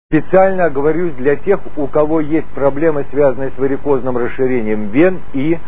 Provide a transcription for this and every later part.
Специально оговорюсь для тех, у кого есть проблемы, связанные с варикозным расширением вен и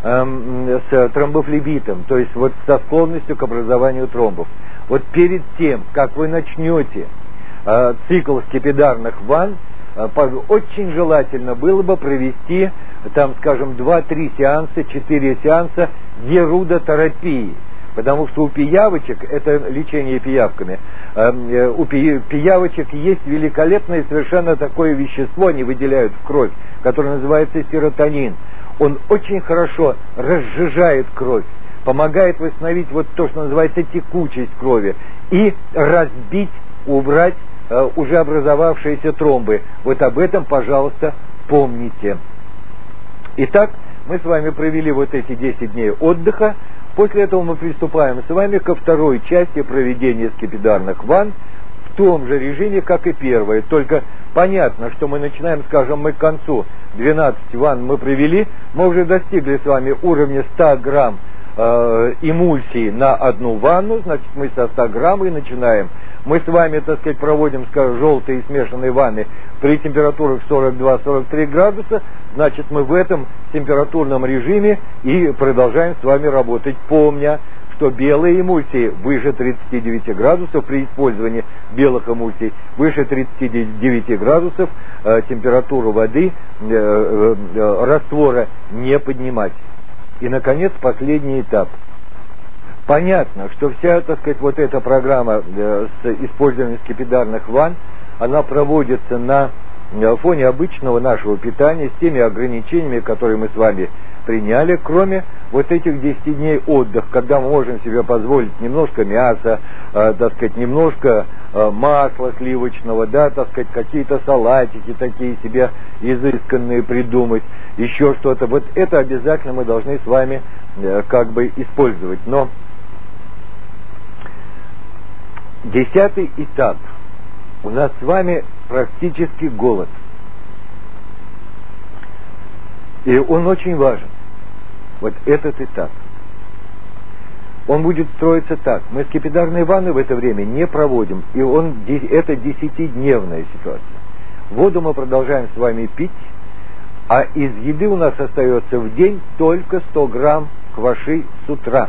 с тромбофлебитом, то есть вот со склонностью к образованию тромбов. Вот перед тем, как вы начнете цикл скипидарных ванн, очень желательно было бы провести, там, скажем, 2-3 сеанса, 4 сеанса герудотерапии. Потому что у пиявочек, это лечение пиявками, у пиявочек есть великолепное совершенно такое вещество, они выделяют в кровь, которое называется серотонин. Он очень хорошо разжижает кровь, помогает восстановить вот то, что называется текучесть крови, и разбить, убрать уже образовавшиеся тромбы. Вот об этом, пожалуйста, помните. Итак, мы с вами провели вот эти 10 дней отдыха. После этого мы приступаем с вами ко второй части проведения скипидарных ванн в том же режиме, как и первая. Только понятно, что мы начинаем, скажем, мы к концу 12 ванн мы провели, мы уже достигли с вами уровня 100 грамм эмульсии на одну ванну, значит мы со 100 грамм и начинаем. Мы с вами, так сказать, проводим, скажем, желтые смешанные ванны при температурах 42-43 градуса, значит мы в этом температурном режиме и продолжаем с вами работать, помня, что белые эмульсии выше 39 градусов, при использовании белых эмульсий выше 39 градусов температуру воды, раствора не поднимать. И, наконец, последний этап. Понятно, что вся, так сказать, вот эта программа с использованием скипидарных ванн, она проводится на фоне обычного нашего питания, с теми ограничениями, которые мы с вами приняли, кроме вот этих 10 дней отдыха, когда мы можем себе позволить немножко мяса, так сказать, немножко масла сливочного, да, так сказать, какие-то салатики такие себе изысканные придумать, еще что-то. Вот это обязательно мы должны с вами как бы использовать. Но 10-й этап. У нас с вами практически голод. И он очень важен. Вот этот этап. Он будет строиться так. Мы скипидарные ванны в это время не проводим. И это 10-дневная ситуация. Воду мы продолжаем с вами пить. А из еды у нас остается в день только 100 грамм кваши с утра.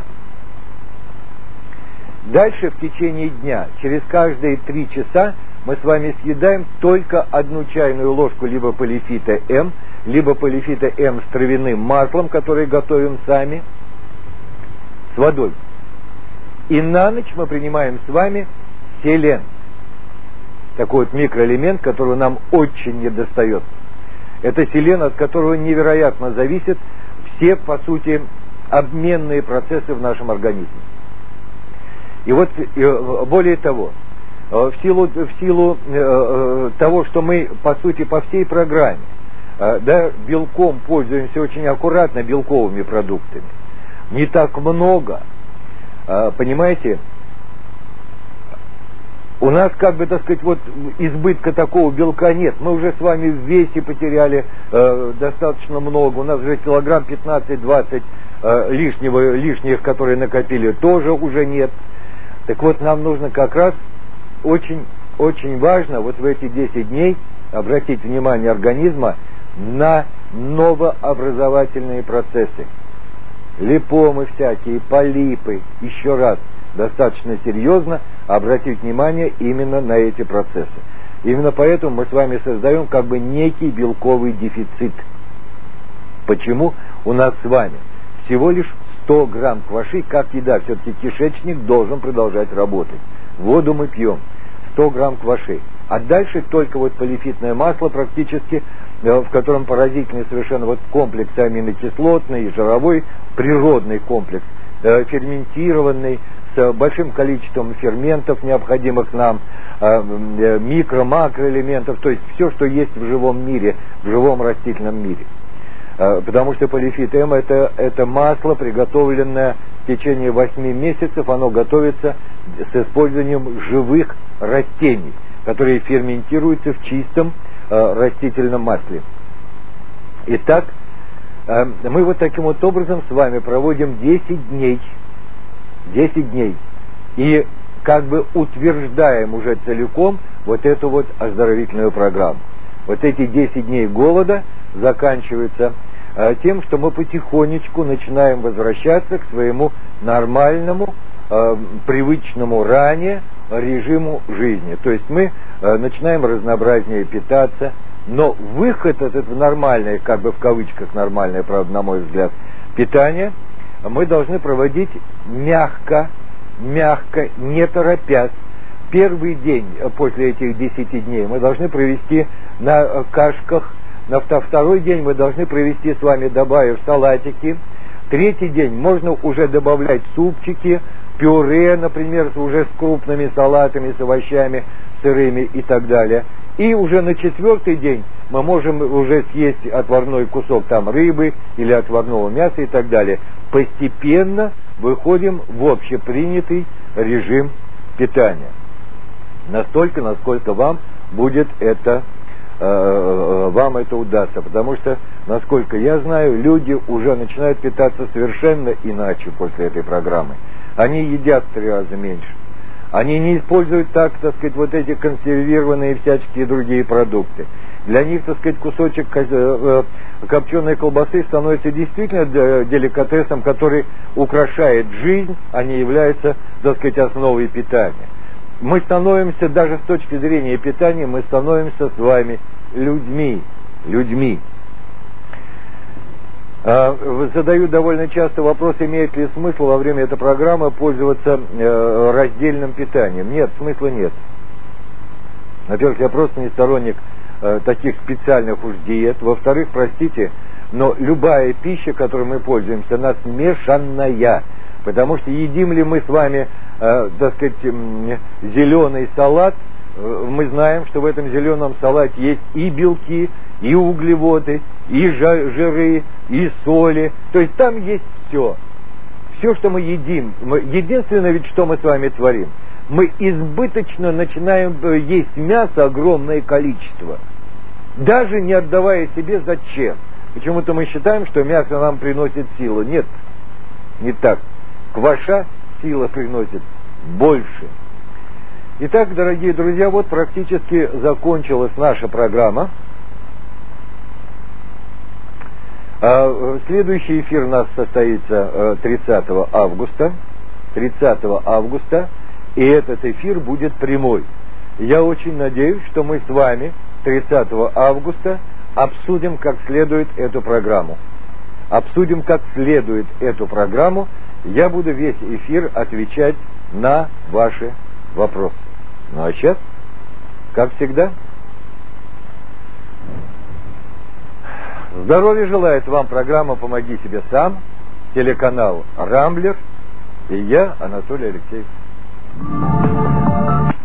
Дальше в течение дня, через каждые 3 часа, мы с вами съедаем только 1 чайную ложку либо полифита М, либо полифита М с травяным маслом, который готовим сами, с водой. И на ночь мы принимаем с вами селен. Такой вот микроэлемент, который нам очень недостает. Это селен, от которого невероятно зависят все, по сути, обменные процессы в нашем организме. И вот, более того, в силу того, что мы, по сути, по всей программе, да, белком пользуемся очень аккуратно, белковыми продуктами, не так много, понимаете, у нас, как бы, так сказать, вот избытка такого белка нет. Мы уже с вами в весе потеряли достаточно много. У нас уже килограмм 15-20 лишних, которые накопили, тоже уже нет. Так вот, нам нужно как раз очень, очень важно вот в эти 10 дней обратить внимание организма на новообразовательные процессы. Липомы всякие, полипы, еще раз, достаточно серьезно обратить внимание именно на эти процессы. Именно поэтому мы с вами создаем как бы некий белковый дефицит. Почему у нас с вами всего лишь 100 грамм кваши, как еда, все-таки кишечник должен продолжать работать. Воду мы пьем, 100 грамм кваши. А дальше только вот полифитное масло практически, в котором поразительный совершенно вот комплекс аминокислотный, жировой, природный комплекс, ферментированный, с большим количеством ферментов, необходимых нам, микро-макроэлементов, то есть все, что есть в живом мире, в живом растительном мире. Потому что полифит М это масло, приготовленное в течение 8 месяцев, оно готовится с использованием живых растений, которые ферментируются в чистом растительном масле. Итак, мы вот таким вот образом с вами проводим 10 дней. 10 дней. И как бы утверждаем уже целиком вот эту вот оздоровительную программу. Вот эти 10 дней голода заканчиваются тем, что мы потихонечку начинаем возвращаться к своему нормальному, привычному ранее режиму жизни. То есть мы начинаем разнообразнее питаться, но выход от этого нормальное, как бы в кавычках нормальное, правда, на мой взгляд, питание мы должны проводить мягко, не торопясь. Первый день после этих 10 дней мы должны провести на кашках, на второй день мы должны провести с вами, добавив салатики. Третий день можно уже добавлять супчики, пюре, например, уже с крупными салатами, с овощами сырыми и так далее. И уже на 4-й день мы можем уже съесть отварной кусок там рыбы или отварного мяса и так далее. Постепенно выходим в общепринятый режим питания. Настолько, насколько вам будет это, вам это удастся. Потому что, насколько я знаю, люди уже начинают питаться совершенно иначе после этой программы. Они едят в 3 раза меньше. Они не используют так, так сказать, вот эти консервированные всяческие другие продукты. Для них, так сказать, кусочек копченой колбасы становится действительно деликатесом, который украшает жизнь, а не является, так сказать, основой питания. Мы становимся, даже с точки зрения питания, мы становимся с вами людьми. Задаю довольно часто вопрос, имеет ли смысл во время этой программы пользоваться раздельным питанием. Нет, смысла нет. Во-первых, я просто не сторонник таких специальных уж диет. Во-вторых, простите, но любая пища, которой мы пользуемся, она смешанная. Потому что едим ли мы с вами, так сказать, зеленый салат, мы знаем, что в этом зеленом салате есть и белки, и углеводы, и жиры, и соли. То есть там есть все. Все, что мы едим. Единственное ведь, что мы с вами творим. Мы избыточно начинаем есть мясо огромное количество. Даже не отдавая себе зачем. Почему-то мы считаем, что мясо нам приносит силу. Нет, не так. Кваша сила приносит больше. Итак, дорогие друзья, вот практически закончилась наша программа. Следующий эфир у нас состоится 30 августа. 30 августа. И этот эфир будет прямой. Я очень надеюсь, что мы с вами 30 августа обсудим как следует эту программу. Обсудим как следует эту программу. Я буду весь эфир отвечать на ваши вопросы. Ну а сейчас, как всегда, здоровья желает вам программа «Помоги себе сам», телеканал «Рамблер» и я, Анатолий Алексеевич.